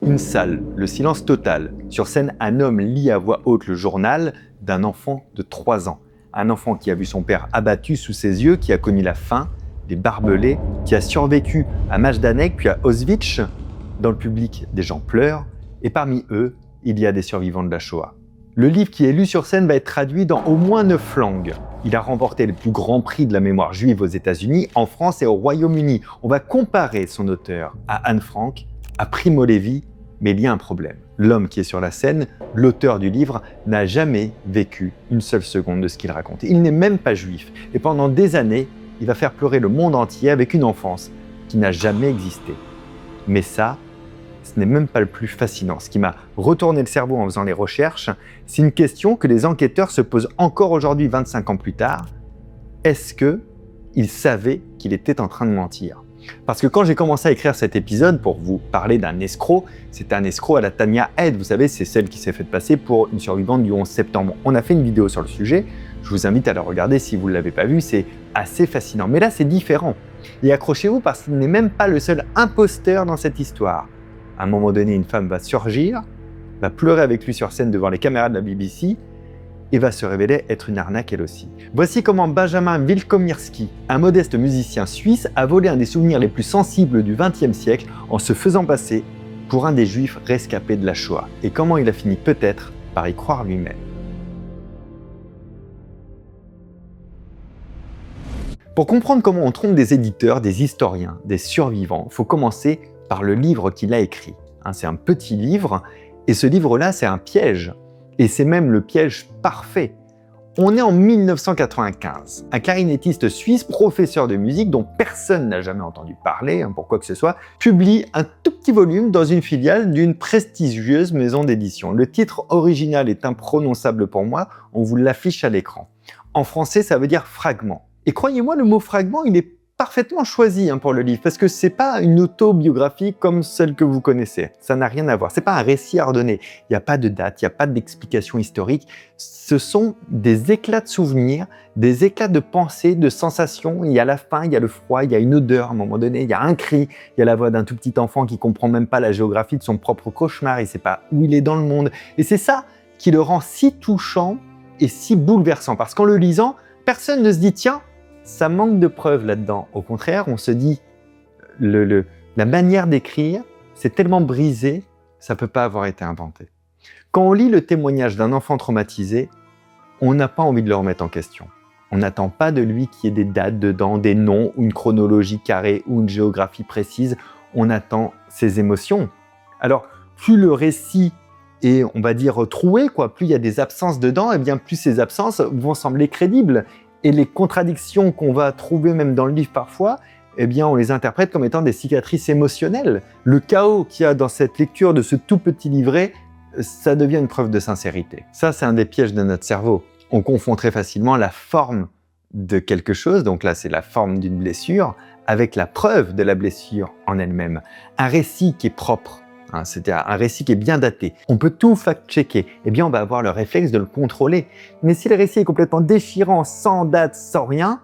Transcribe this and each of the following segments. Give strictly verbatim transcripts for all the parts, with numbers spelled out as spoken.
Une salle, le silence total. Sur scène, un homme lit à voix haute le journal d'un enfant de trois ans. Un enfant qui a vu son père abattu sous ses yeux, qui a connu la faim, des barbelés, qui a survécu à Majdanek puis à Auschwitz. Dans le public, des gens pleurent, et parmi eux, il y a des survivants de la Shoah. Le livre qui est lu sur scène va être traduit dans au moins neuf langues. Il a remporté le plus grand prix de la mémoire juive aux États-Unis, en France et au Royaume-Uni. On va comparer son auteur à Anne Frank, à Primo Levi, mais il y a un problème. L'homme qui est sur la scène, l'auteur du livre, n'a jamais vécu une seule seconde de ce qu'il raconte. Il n'est même pas juif. Et pendant des années, il va faire pleurer le monde entier avec une enfance qui n'a jamais existé. Mais ça, ce n'est même pas le plus fascinant. Ce qui m'a retourné le cerveau en faisant les recherches, c'est une question que les enquêteurs se posent encore aujourd'hui, vingt-cinq ans plus tard. Est-ce qu'il savait qu'il était en train de mentir ? Parce que quand j'ai commencé à écrire cet épisode pour vous parler d'un escroc, c'était un escroc à la Tania Head. Vous savez, c'est celle qui s'est faite passer pour une survivante du onze septembre. On a fait une vidéo sur le sujet. Je vous invite à la regarder si vous ne l'avez pas vue. C'est assez fascinant. Mais là, c'est différent. Et accrochez-vous parce qu'il n'est même pas le seul imposteur dans cette histoire. À un moment donné, une femme va surgir, va pleurer avec lui sur scène devant les caméras de la B B C et va se révéler être une arnaque elle aussi. Voici comment Benjamin Wilkomirski, un modeste musicien suisse, a volé un des souvenirs les plus sensibles du vingtième siècle en se faisant passer pour un des juifs rescapés de la Shoah. Et comment il a fini peut-être par y croire lui-même. Pour comprendre comment on trompe des éditeurs, des historiens, des survivants, il faut commencer par le livre qu'il a écrit. Hein, c'est un petit livre, et ce livre-là, c'est un piège. Et c'est même le piège parfait. On est en mille neuf cent quatre-vingt-quinze. Un clarinettiste suisse, professeur de musique, dont personne n'a jamais entendu parler, hein, pour quoi que ce soit, publie un tout petit volume dans une filiale d'une prestigieuse maison d'édition. Le titre original est imprononçable pour moi, on vous l'affiche à l'écran. En français, ça veut dire fragment. Et croyez-moi, le mot fragment, il est parfaitement choisi hein, pour le livre, parce que c'est pas une autobiographie comme celle que vous connaissez. Ça n'a rien à voir. C'est pas un récit ordonné. Il n'y a pas de date, il n'y a pas d'explication historique. Ce sont des éclats de souvenirs, des éclats de pensée, de sensations. Il y a la faim, il y a le froid, il y a une odeur à un moment donné, il y a un cri, il y a la voix d'un tout petit enfant qui comprend même pas la géographie de son propre cauchemar, il sait pas où il est dans le monde. Et c'est ça qui le rend si touchant et si bouleversant, parce qu'en le lisant, personne ne se dit tiens, ça manque de preuves là-dedans. Au contraire, on se dit, le, le, la manière d'écrire, c'est tellement brisé, ça ne peut pas avoir été inventé. Quand on lit le témoignage d'un enfant traumatisé, on n'a pas envie de le remettre en question. On n'attend pas de lui qu'il y ait des dates dedans, des noms, ou une chronologie carrée, ou une géographie précise. On attend ses émotions. Alors, plus le récit est, on va dire, troué, quoi, plus il y a des absences dedans, et bien plus ces absences vont sembler crédibles. Et les contradictions qu'on va trouver même dans le livre parfois, eh bien, on les interprète comme étant des cicatrices émotionnelles. Le chaos qu'il y a dans cette lecture de ce tout petit livret, ça devient une preuve de sincérité. Ça, c'est un des pièges de notre cerveau. On confond très facilement la forme de quelque chose, donc là, c'est la forme d'une blessure, avec la preuve de la blessure en elle-même. Un récit qui est propre, hein, c'est-à-dire un récit qui est bien daté. On peut tout fact-checker. Eh bien, on va avoir le réflexe de le contrôler. Mais si le récit est complètement déchirant, sans date, sans rien,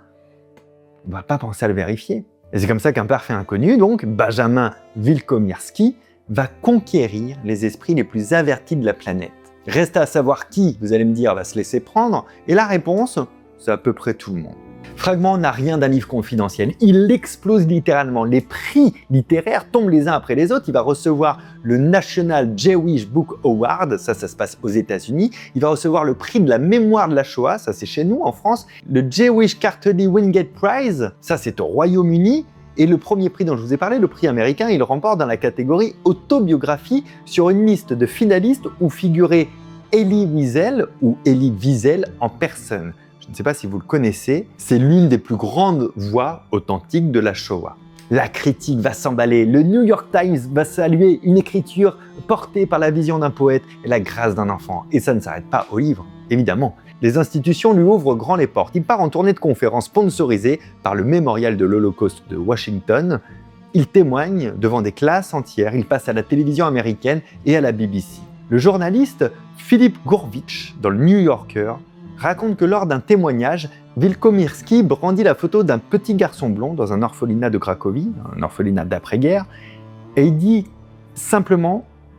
on ne va pas penser à le vérifier. Et c'est comme ça qu'un parfait inconnu, donc, Benjamin Wilkomirski, va conquérir les esprits les plus avertis de la planète. Reste à savoir qui, vous allez me dire, va se laisser prendre. Et la réponse, c'est à peu près tout le monde. Fragment n'a rien d'un livre confidentiel. Il explose littéralement. Les prix littéraires tombent les uns après les autres. Il va recevoir le National Jewish Book Award, ça, ça se passe aux États-Unis. Il va recevoir le prix de la mémoire de la Shoah, ça c'est chez nous en France. Le Jewish Quarterly Wingate Prize, ça c'est au Royaume-Uni. Et le premier prix dont je vous ai parlé, le prix américain, il remporte dans la catégorie autobiographie sur une liste de finalistes où figurait Elie Wiesel ou Elie Wiesel en personne. Je ne sais pas si vous le connaissez, c'est l'une des plus grandes voix authentiques de la Shoah. La critique va s'emballer, le New York Times va saluer une écriture portée par la vision d'un poète et la grâce d'un enfant. Et ça ne s'arrête pas au livre, évidemment. Les institutions lui ouvrent grand les portes. Il part en tournée de conférences sponsorisée par le Mémorial de l'Holocauste de Washington. Il témoigne devant des classes entières, il passe à la télévision américaine et à la B B C. Le journaliste Philip Gurvitch, dans le New Yorker, raconte que lors d'un témoignage, Wilkomirski brandit la photo d'un petit garçon blond dans un orphelinat de Cracovie, un orphelinat d'après-guerre, et il dit simplement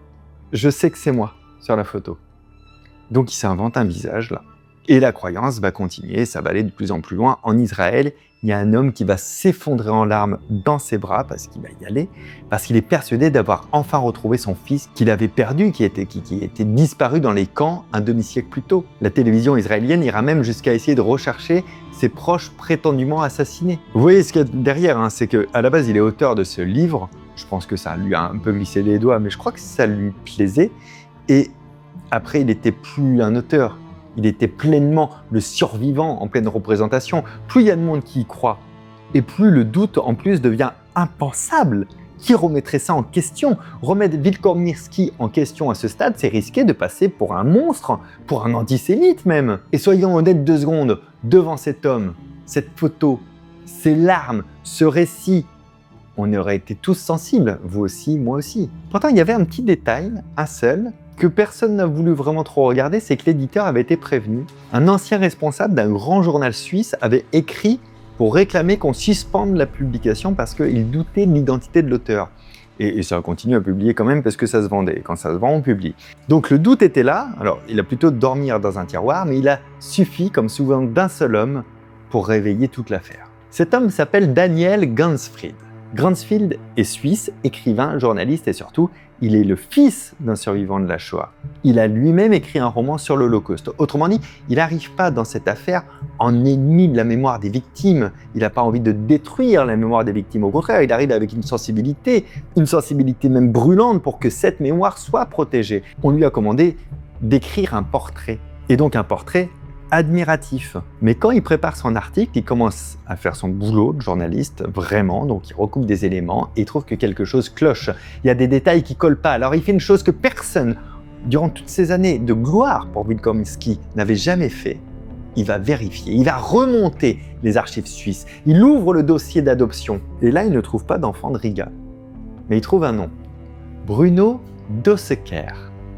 je sais que c'est moi sur la photo. Donc il s'invente un visage là. Et la croyance va continuer, ça va aller de plus en plus loin. En Israël, il y a un homme qui va s'effondrer en larmes dans ses bras parce qu'il va y aller, parce qu'il est persuadé d'avoir enfin retrouvé son fils qu'il avait perdu, qui était, qui, qui était disparu dans les camps un demi-siècle plus tôt. La télévision israélienne ira même jusqu'à essayer de rechercher ses proches prétendument assassinés. Vous voyez ce qu'il y a derrière, hein, c'est qu'à la base, il est auteur de ce livre. Je pense que ça lui a un peu glissé les doigts, mais je crois que ça lui plaisait. Et après, il n'était plus un auteur. Il était pleinement le survivant en pleine représentation. Plus il y a de monde qui y croit, et plus le doute en plus devient impensable. Qui remettrait ça en question? Remettre Wilkomirski en question à ce stade, c'est risquer de passer pour un monstre, pour un antisémite même. Et soyons honnêtes deux secondes, devant cet homme, cette photo, ces larmes, ce récit, on aurait été tous sensibles, vous aussi, moi aussi. Pourtant, il y avait un petit détail, un seul, que personne n'a voulu vraiment trop regarder, c'est que l'éditeur avait été prévenu. Un ancien responsable d'un grand journal suisse avait écrit pour réclamer qu'on suspende la publication parce qu'il doutait de l'identité de l'auteur. Et, et ça a continué à publier quand même parce que ça se vendait. Et quand ça se vend, on publie. Donc le doute était là. Alors il a plutôt dormir dans un tiroir, mais il a suffi, comme souvent d'un seul homme, pour réveiller toute l'affaire. Cet homme s'appelle Daniel Gansfried. Gansfried est suisse, écrivain, journaliste et surtout, il est le fils d'un survivant de la Shoah. Il a lui-même écrit un roman sur l'Holocauste. Autrement dit, il n'arrive pas dans cette affaire en ennemi de la mémoire des victimes. Il n'a pas envie de détruire la mémoire des victimes. Au contraire, il arrive avec une sensibilité, une sensibilité même brûlante pour que cette mémoire soit protégée. On lui a commandé d'écrire un portrait. Et donc un portrait admiratif. Mais quand il prépare son article, il commence à faire son boulot de journaliste, vraiment, donc il recoupe des éléments et il trouve que quelque chose cloche. Il y a des détails qui collent pas. Alors il fait une chose que personne, durant toutes ces années de gloire pour Wilkomirski, n'avait jamais fait. Il va vérifier, il va remonter les archives suisses. Il ouvre le dossier d'adoption. Et là, il ne trouve pas d'enfant de Riga. Mais il trouve un nom. Bruno Dossecker,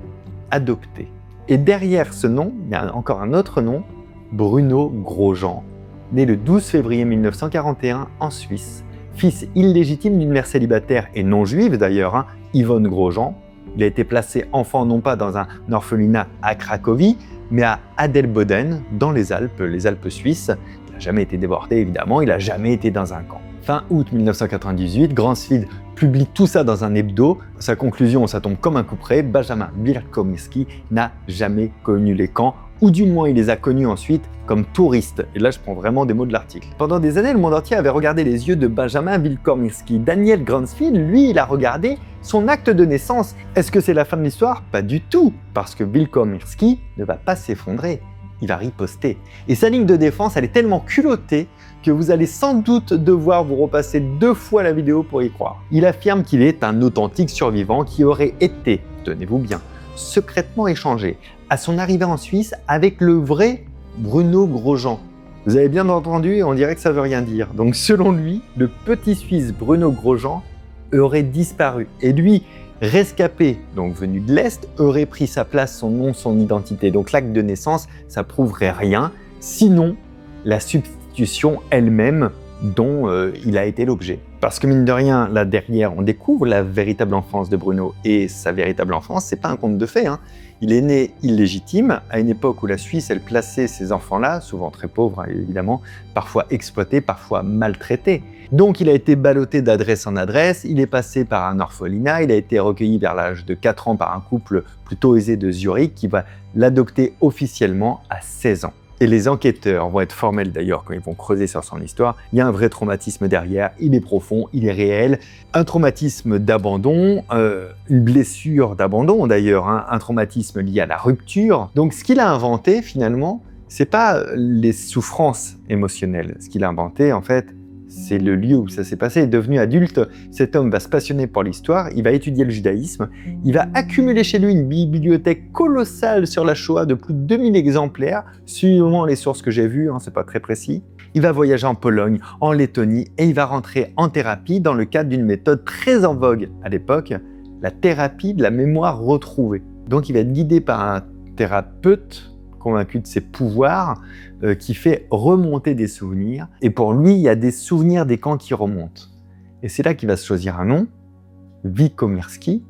adopté. Et derrière ce nom, il y a encore un autre nom, Bruno Grosjean, né le douze février mille neuf cent quarante et un en Suisse, fils illégitime d'une mère célibataire et non juive d'ailleurs, hein, Yvonne Grosjean. Il a été placé enfant non pas dans un orphelinat à Cracovie, mais à Adelboden, dans les Alpes, les Alpes suisses. Il n'a jamais été déporté évidemment, il n'a jamais été dans un camp. Fin août mille neuf cent quatre-vingt-dix-huit, Gansfried publie tout ça dans un hebdo. Sa conclusion, ça tombe comme un coup près, Benjamin Wilkomirski n'a jamais connu les camps, ou du moins il les a connus ensuite comme touriste. Et là, je prends vraiment des mots de l'article. Pendant des années, le monde entier avait regardé les yeux de Benjamin Wilkomirski. Daniel Gansfried, lui, il a regardé son acte de naissance. Est-ce que c'est la fin de l'histoire? Pas du tout, parce que Wilkomirski ne va pas s'effondrer. Il va riposter. Et sa ligne de défense, elle est tellement culottée que vous allez sans doute devoir vous repasser deux fois la vidéo pour y croire. Il affirme qu'il est un authentique survivant qui aurait été, tenez-vous bien, secrètement échangé à son arrivée en Suisse avec le vrai Bruno Grosjean. Vous avez bien entendu, on dirait que ça veut rien dire. Donc selon lui, le petit Suisse Bruno Grosjean aurait disparu. Et lui, rescapé, donc venu de l'Est, aurait pris sa place, son nom, son identité. Donc l'acte de naissance, ça prouverait rien, sinon la substitution elle-même dont euh, il a été l'objet. Parce que mine de rien, là derrière, on découvre la véritable enfance de Bruno. Et sa véritable enfance, c'est pas un conte de fées, hein. Il est né illégitime, à une époque où la Suisse, elle plaçait ces enfants-là, souvent très pauvres hein, évidemment, parfois exploités, parfois maltraités. Donc il a été ballotté d'adresse en adresse, il est passé par un orphelinat, il a été recueilli vers l'âge de quatre ans par un couple plutôt aisé de Zurich qui va l'adopter officiellement à seize ans. Et les enquêteurs vont être formels d'ailleurs quand ils vont creuser sur son histoire. Il y a un vrai traumatisme derrière, il est profond, il est réel. Un traumatisme d'abandon, euh, une blessure d'abandon d'ailleurs, hein, un traumatisme lié à la rupture. Donc ce qu'il a inventé finalement, c'est pas les souffrances émotionnelles. Ce qu'il a inventé en fait, c'est le lieu où ça s'est passé. Devenu adulte, cet homme va se passionner pour l'histoire, il va étudier le judaïsme, il va accumuler chez lui une bibliothèque colossale sur la Shoah de plus de deux mille exemplaires, suivant les sources que j'ai vues, hein, c'est pas très précis. Il va voyager en Pologne, en Lettonie, et il va rentrer en thérapie dans le cadre d'une méthode très en vogue à l'époque, la thérapie de la mémoire retrouvée. Donc il va être guidé par un thérapeute convaincu de ses pouvoirs, euh, qui fait remonter des souvenirs. Et pour lui, il y a des souvenirs des camps qui remontent. Et c'est là qu'il va se choisir un nom, Wilkomirski,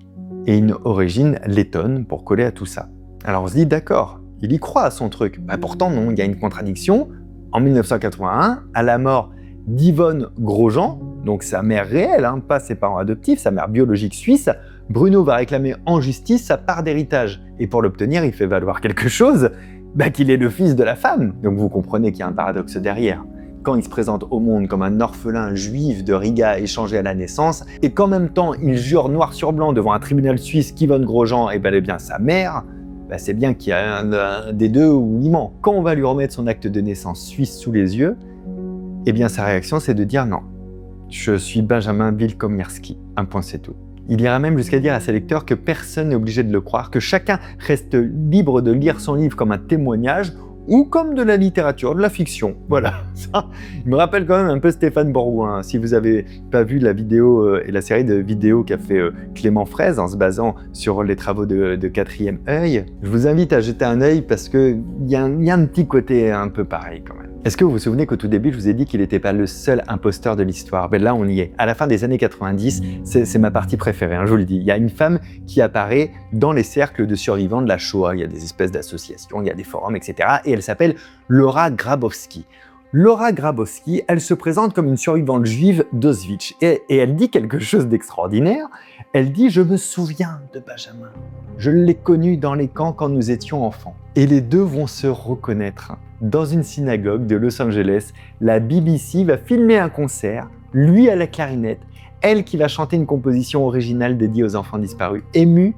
et une origine lettonne pour coller à tout ça. Alors on se dit d'accord, il y croit à son truc. Bah pourtant non, il y a une contradiction. En mille neuf cent quatre-vingt-un, à la mort d'Yvonne Grosjean, donc sa mère réelle, hein, pas ses parents adoptifs, sa mère biologique suisse, Bruno va réclamer en justice sa part d'héritage. Et pour l'obtenir, il fait valoir quelque chose, bah, qu'il est le fils de la femme. Donc vous comprenez qu'il y a un paradoxe derrière. Quand il se présente au monde comme un orphelin juif de Riga échangé à la naissance, et qu'en même temps il jure noir sur blanc devant un tribunal suisse qu'Yvonne Grosjean est bel et bien sa mère, bah, c'est bien qu'il y a un, un des deux où il ment. Quand on va lui remettre son acte de naissance suisse sous les yeux, eh bien sa réaction c'est de dire non, je suis Benjamin Wilkomirski, un point c'est tout. Il ira même jusqu'à dire à ses lecteurs que personne n'est obligé de le croire, que chacun reste libre de lire son livre comme un témoignage ou comme de la littérature, de la fiction. Voilà, ça, il me rappelle quand même un peu Stéphane Bourgoin. Si vous n'avez pas vu la vidéo euh, et la série de vidéos qu'a fait euh, Clément Fraise en se basant sur les travaux de, de Quatrième Œil, je vous invite à jeter un œil parce qu'il y, y a un petit côté un peu pareil quand même. Est-ce que vous vous souvenez qu'au tout début, je vous ai dit qu'il n'était pas le seul imposteur de l'histoire? Ben là, on y est. À la fin des années quatre-vingt-dix, c'est ma partie préférée, hein, je vous le dis. Il y a une femme qui apparaît dans les cercles de survivants de la Shoah. Il y a des espèces d'associations, il y a des forums, et cetera. Et elle s'appelle Laura Grabowski. Laura Grabowski, elle se présente comme une survivante juive d'Auschwitz. Et, et elle dit quelque chose d'extraordinaire. Elle dit « Je me souviens de Benjamin. Je l'ai connu dans les camps quand nous étions enfants. » Et les deux vont se reconnaître. Dans une synagogue de Los Angeles, la B B C va filmer un concert, lui à la clarinette, elle qui va chanter une composition originale dédiée aux enfants disparus. Émue,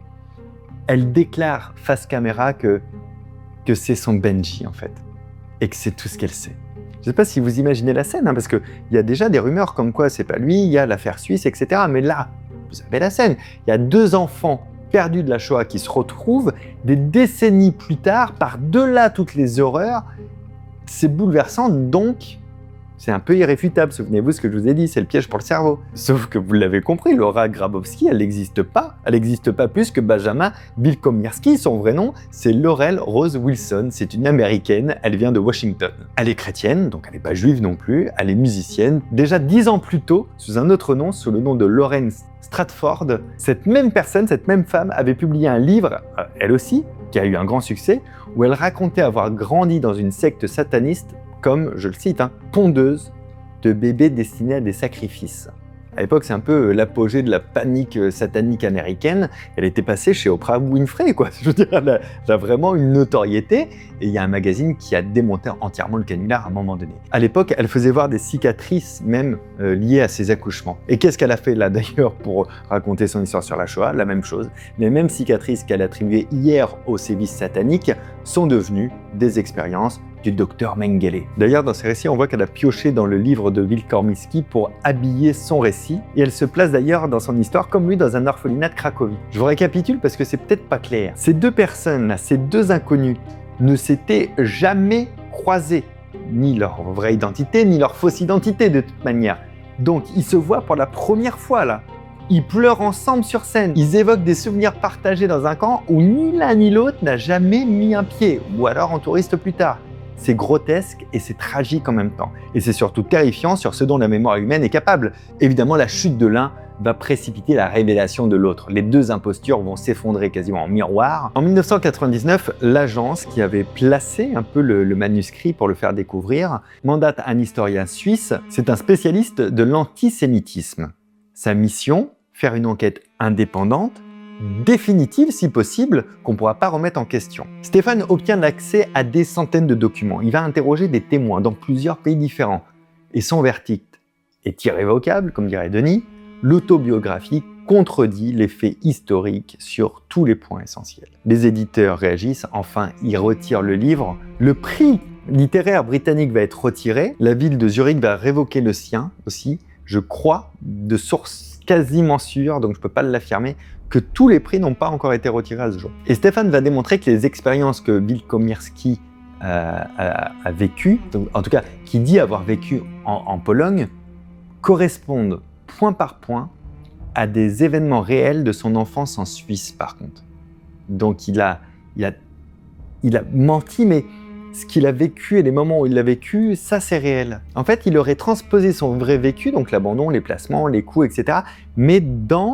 elle déclare face caméra que, que c'est son Benji en fait, et que c'est tout ce qu'elle sait. Je ne sais pas si vous imaginez la scène, hein, parce qu'il y a déjà des rumeurs comme quoi c'est pas lui, il y a l'affaire suisse, et cetera. Mais là, vous avez la scène, il y a deux enfants perdus de la Shoah qui se retrouvent des décennies plus tard, par-delà toutes les horreurs. C'est bouleversant, donc c'est un peu irréfutable. Souvenez-vous ce que je vous ai dit, c'est le piège pour le cerveau. Sauf que vous l'avez compris, Laura Grabowski, elle n'existe pas. Elle n'existe pas plus que Benjamin Wilkomirski. Son vrai nom, c'est Laurel Rose Wilson. C'est une américaine, elle vient de Washington. Elle est chrétienne, donc elle n'est pas juive non plus. Elle est musicienne. Déjà dix ans plus tôt, sous un autre nom, sous le nom de Lauren Stratford, cette même personne, cette même femme, avait publié un livre, elle aussi, qui a eu un grand succès, où elle racontait avoir grandi dans une secte sataniste comme, je le cite, hein, pondeuse de bébés destinés à des sacrifices. À l'époque, c'est un peu l'apogée de la panique satanique américaine. Elle était passée chez Oprah Winfrey, quoi. Je veux dire, elle a, elle a vraiment une notoriété. Et il y a un magazine qui a démonté entièrement le canular à un moment donné. À l'époque, elle faisait voir des cicatrices même euh, liées à ses accouchements. Et qu'est-ce qu'elle a fait là d'ailleurs pour raconter son histoire sur la Shoah? La même chose. Les mêmes cicatrices qu'elle attribuait hier aux sévices sataniques sont devenues des expériences du docteur Mengele. D'ailleurs, dans ses récits, on voit qu'elle a pioché dans le livre de Wilkomirski pour habiller son récit, et elle se place d'ailleurs dans son histoire comme lui dans un orphelinat de Cracovie. Je vous récapitule parce que c'est peut-être pas clair. Ces deux personnes, ces deux inconnus, ne s'étaient jamais croisés, ni leur vraie identité, ni leur fausse identité de toute manière. Donc, ils se voient pour la première fois là. Ils pleurent ensemble sur scène. Ils évoquent des souvenirs partagés dans un camp où ni l'un ni l'autre n'a jamais mis un pied, ou alors en touriste plus tard. C'est grotesque et c'est tragique en même temps. Et c'est surtout terrifiant sur ce dont la mémoire humaine est capable. Évidemment, la chute de l'un va précipiter la révélation de l'autre. Les deux impostures vont s'effondrer quasiment en miroir. En mille neuf cent quatre-vingt-dix-neuf, l'agence qui avait placé un peu le, le manuscrit pour le faire découvrir mandate un historien suisse. C'est un spécialiste de l'antisémitisme. Sa mission, faire une enquête indépendante, définitive si possible, qu'on ne pourra pas remettre en question. Stéphane obtient l'accès à des centaines de documents. Il va interroger des témoins dans plusieurs pays différents. Et son verdict est irrévocable, comme dirait Denis. L'autobiographie contredit les faits historiques sur tous les points essentiels. Les éditeurs réagissent, enfin ils retirent le livre. Le prix littéraire britannique va être retiré. La ville de Zurich va révoquer le sien aussi. Je crois, de source quasiment sûre, donc je ne peux pas l'affirmer, que tous les prix n'ont pas encore été retirés à ce jour. Et Stéphane va démontrer que les expériences que Wilkomirski euh, a, a vécues, en tout cas qui dit avoir vécu en, en Pologne, correspondent point par point à des événements réels de son enfance en Suisse par contre. Donc il a, il a, il a menti, mais ce qu'il a vécu et les moments où il l'a vécu, ça c'est réel. En fait, il aurait transposé son vrai vécu, donc l'abandon, les placements, les coups, et cetera, mais dans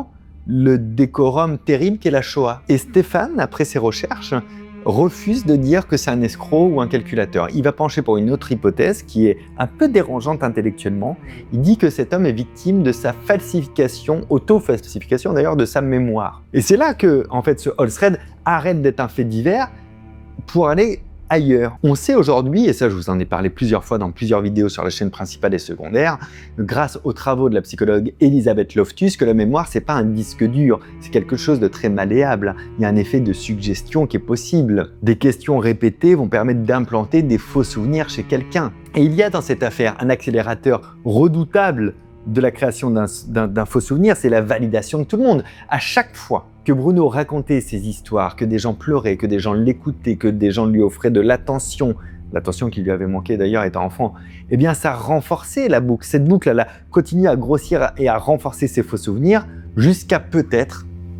le décorum terrible qu'est la Shoah. Et Stéphane, après ses recherches, refuse de dire que c'est un escroc ou un calculateur. Il va pencher pour une autre hypothèse qui est un peu dérangeante intellectuellement. Il dit que cet homme est victime de sa falsification, auto-falsification d'ailleurs, de sa mémoire. Et c'est là que, en fait, ce Holzred arrête d'être un fait divers pour aller ailleurs. On sait aujourd'hui, et ça je vous en ai parlé plusieurs fois dans plusieurs vidéos sur la chaîne principale et secondaire, grâce aux travaux de la psychologue Elisabeth Loftus, que la mémoire c'est pas un disque dur, c'est quelque chose de très malléable. Il y a un effet de suggestion qui est possible. Des questions répétées vont permettre d'implanter des faux souvenirs chez quelqu'un. Et il y a dans cette affaire un accélérateur redoutable de la création d'un faux souvenir, c'est la validation de tout le monde. À chaque fois que Bruno racontait ses histoires, que des gens pleuraient, que des gens l'écoutaient, que des gens lui offraient de l'attention, l'attention qui lui avait manqué d'ailleurs étant enfant, eh bien ça renforçait la boucle. Cette boucle, elle a continué à grossir et à renforcer ses faux souvenirs jusqu'à peut-être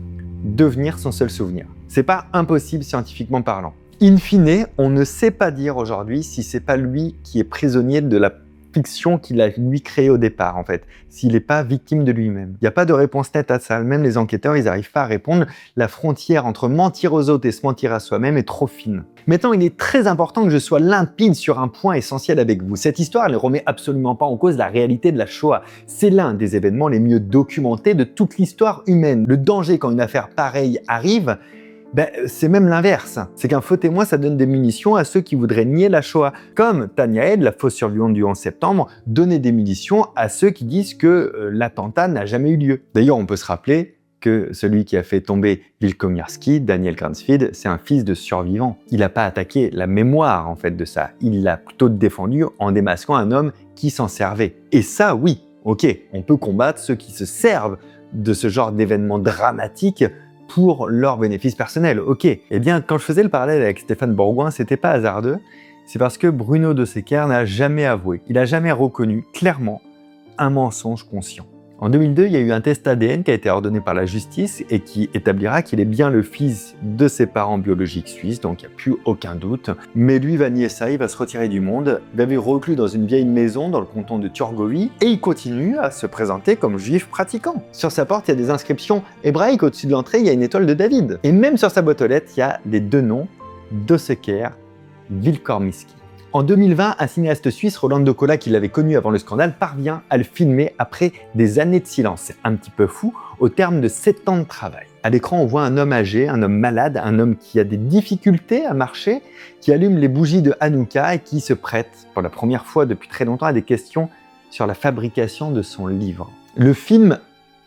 devenir son seul souvenir. C'est pas impossible scientifiquement parlant. In fine, on ne sait pas dire aujourd'hui si c'est pas lui qui est prisonnier de la fiction qu'il a lui créée au départ en fait, s'il n'est pas victime de lui-même. Il n'y a pas de réponse nette à ça, même les enquêteurs ils n'arrivent pas à répondre, la frontière entre mentir aux autres et se mentir à soi-même est trop fine. Maintenant il est très important que je sois limpide sur un point essentiel avec vous. Cette histoire elle ne remet absolument pas en cause la réalité de la Shoah. C'est l'un des événements les mieux documentés de toute l'histoire humaine. Le danger quand une affaire pareille arrive, ben, c'est même l'inverse. C'est qu'un faux témoin, ça donne des munitions à ceux qui voudraient nier la Shoah. Comme Tania Head, la fausse survivante du onze septembre, donnait des munitions à ceux qui disent que euh, l'attentat n'a jamais eu lieu. D'ailleurs, on peut se rappeler que celui qui a fait tomber Wilkomirski, Daniel Cransfield, c'est un fils de survivant. Il n'a pas attaqué la mémoire en fait de ça. Il l'a plutôt défendu en démasquant un homme qui s'en servait. Et ça, oui, ok, on peut combattre ceux qui se servent de ce genre d'événements dramatiques pour leur bénéfice personnel, ok. Eh bien, quand je faisais le parallèle avec Stéphane Bourgoin, c'était pas hasardeux, c'est parce que Bruno Desecker n'a jamais avoué, il n'a jamais reconnu clairement un mensonge conscient. En deux mille deux, il y a eu un test A D N qui a été ordonné par la justice et qui établira qu'il est bien le fils de ses parents biologiques suisses, donc il n'y a plus aucun doute. Mais lui va nier ça, il va se retirer du monde, il va vivre reclus dans une vieille maison dans le canton de Turgovie et il continue à se présenter comme juif pratiquant. Sur sa porte, il y a des inscriptions hébraïques, au-dessus de l'entrée, il y a une étoile de David. Et même sur sa boîte aux lettres, il y a les deux noms, Desecker, Wilkomirski. En deux mille vingt, un cinéaste suisse, Roland de Cola, qui l'avait connu avant le scandale, parvient à le filmer après des années de silence. C'est un petit peu fou, au terme de sept ans de travail. À l'écran, on voit un homme âgé, un homme malade, un homme qui a des difficultés à marcher, qui allume les bougies de Hanouka et qui se prête, pour la première fois depuis très longtemps, à des questions sur la fabrication de son livre. Le film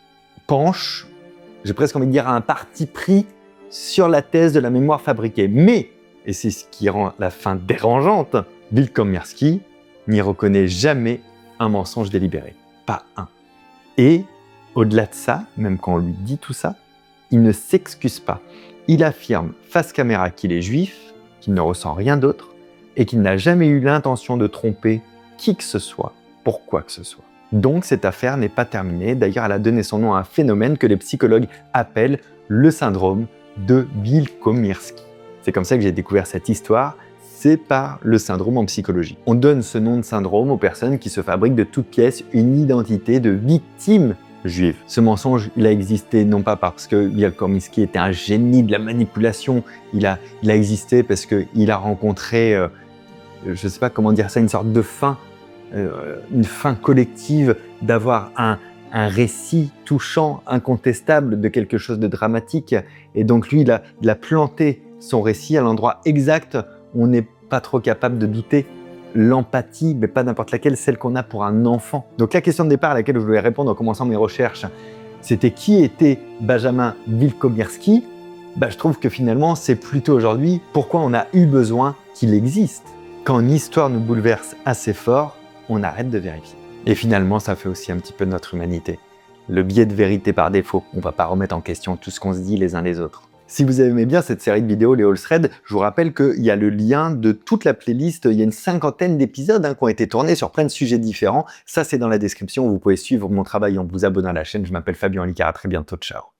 penche, j'ai presque envie de dire, à un parti pris sur la thèse de la mémoire fabriquée. Mais, et c'est ce qui rend la fin dérangeante, Wilkomirski n'y reconnaît jamais un mensonge délibéré. Pas un. Et, au-delà de ça, même quand on lui dit tout ça, il ne s'excuse pas. Il affirme face caméra qu'il est juif, qu'il ne ressent rien d'autre et qu'il n'a jamais eu l'intention de tromper qui que ce soit pour quoi que ce soit. Donc cette affaire n'est pas terminée. D'ailleurs, elle a donné son nom à un phénomène que les psychologues appellent le syndrome de Wilkomirski. C'est comme ça que j'ai découvert cette histoire. C'est par le syndrome en psychologie. On donne ce nom de syndrome aux personnes qui se fabriquent de toutes pièces une identité de victime juive. Ce mensonge, il a existé non pas parce que Wilkomirski était un génie de la manipulation, il a, il a existé parce qu'il a rencontré, euh, je ne sais pas comment dire ça, une sorte de fin, euh, une fin collective d'avoir un, un récit touchant, incontestable de quelque chose de dramatique. Et donc lui, il a, il a planté son récit à l'endroit exact où on n'est pas trop capable de douter. L'empathie, mais pas n'importe laquelle, celle qu'on a pour un enfant. Donc la question de départ à laquelle je voulais répondre en commençant mes recherches, c'était qui était Benjamin Wilkomirski. Bah, je trouve que finalement, c'est plutôt aujourd'hui pourquoi on a eu besoin qu'il existe. Quand une histoire nous bouleverse assez fort, on arrête de vérifier. Et finalement, ça fait aussi un petit peu notre humanité. Le biais de vérité par défaut. On ne va pas remettre en question tout ce qu'on se dit les uns les autres. Si vous aimez bien cette série de vidéos, les Holzred, je vous rappelle qu'il y a le lien de toute la playlist. Il y a une cinquantaine d'épisodes hein, qui ont été tournés sur plein de sujets différents. Ça, c'est dans la description. Vous pouvez suivre mon travail en vous abonnant à la chaîne. Je m'appelle Fabien Olicard. À très bientôt. Ciao.